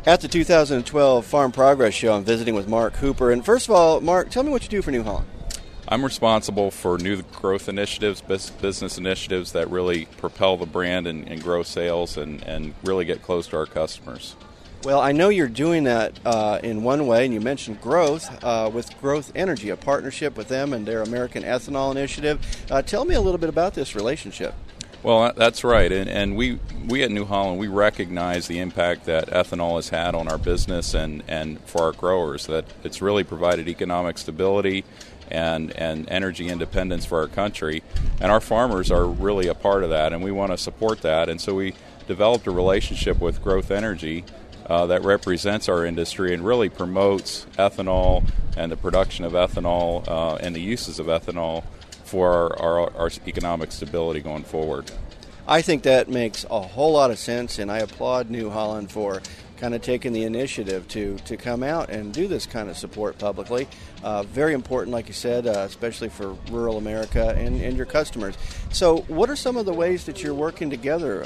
At the 2012 Farm Progress Show, I'm visiting with Mark Hooper. And first of all, Mark, tell me what you do for New Holland. I'm responsible for new growth initiatives, business initiatives that really propel the brand and grow sales and really get close to our customers. Well, I know you're doing that in one way, and you mentioned growth with Growth Energy, a partnership with them and their American Ethanol Initiative. Tell me a little bit about this relationship. Well, that's right, and we at New Holland, we recognize the impact that ethanol has had on our business and for our growers, that it's really provided economic stability and energy independence for our country, and our farmers are really a part of that, and we want to support that, and so we developed a relationship with Growth Energy that represents our industry and really promotes ethanol and the production of ethanol and the uses of ethanol for our economic stability going forward. I think that makes a whole lot of sense, and I applaud New Holland for kind of taking the initiative to come out and do this kind of support publicly. Very important, like you said, especially for rural America and your customers. So what are some of the ways that you're working together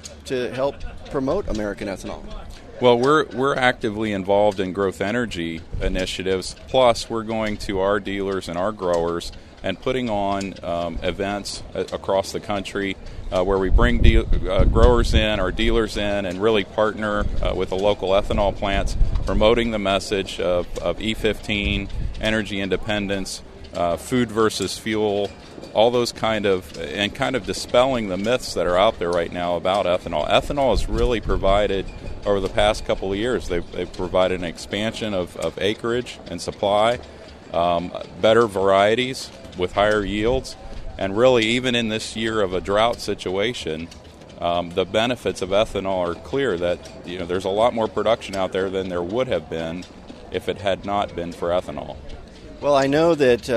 to help promote American ethanol? Well, we're actively involved in Growth Energy initiatives, plus we're going to our dealers and our growers and putting on events across the country where we bring growers in, our dealers in, and really partner with the local ethanol plants, promoting the message of E15, energy independence, food versus fuel, all those kind of dispelling the myths that are out there right now about ethanol. Ethanol has really provided, over the past couple of years, they've provided an expansion of acreage and supply, better varieties with higher yields, and really even in this year of a drought situation, the benefits of ethanol are clear that there's a lot more production out there than there would have been if it had not been for ethanol. Well, I know that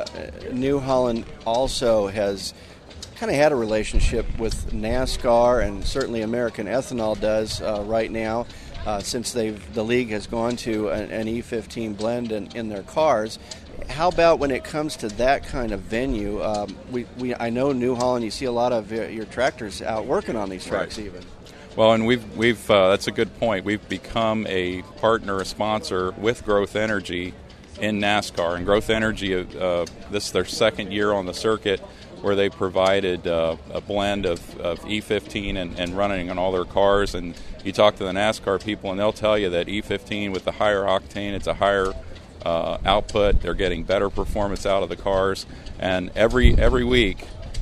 New Holland also has kind of had a relationship with NASCAR, and certainly American Ethanol does right now, since the league has gone to an E15 blend in their cars. How about when it comes to that kind of venue? I know New Holland, you see a lot of your tractors out working on these tracks. Right. Even. Well, and we've that's a good point. We've become a partner, a sponsor with Growth Energy in NASCAR, and Growth Energy, this is their second year on the circuit, where they provided a blend of E15 and running on all their cars. And you talk to the NASCAR people, and they'll tell you that E15 with the higher octane, it's a higher output. They're getting better performance out of the cars, and every week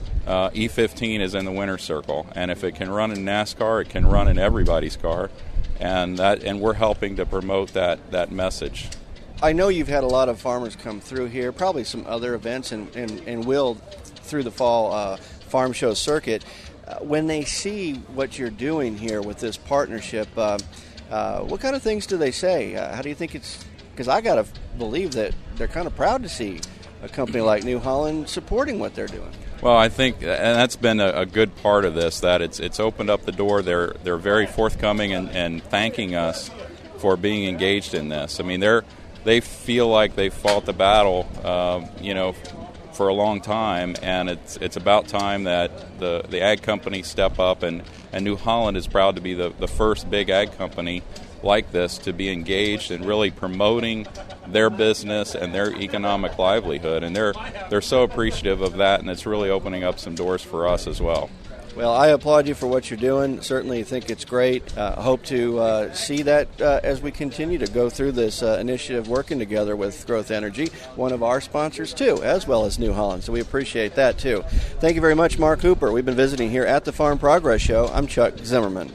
E15 is in the winner's circle. And if it can run in NASCAR, it can run in everybody's car, and we're helping to promote that message. I know you've had a lot of farmers come through here, probably some other events, and will through the fall farm show circuit. When they see what you're doing here with this partnership, what kind of things do they say? How do you think it's? Because I got to believe that they're kind of proud to see a company like New Holland supporting what they're doing. Well, I think, and that's been a good part of this, that it's opened up the door. They're very forthcoming and thanking us for being engaged in this. I mean, they feel like they fought the battle, for a long time, and it's about time that the ag companies step up, and New Holland is proud to be the first big ag company like this to be engaged in really promoting their business and their economic livelihood, and they're so appreciative of that, and it's really opening up some doors for us as well. Well, I applaud you for what you're doing. Certainly think it's great. Hope to see that as we continue to go through this initiative, working together with Growth Energy, one of our sponsors too, as well as New Holland. So we appreciate that too. Thank you very much, Mark Hooper. We've been visiting here at the Farm Progress Show. I'm Chuck Zimmerman.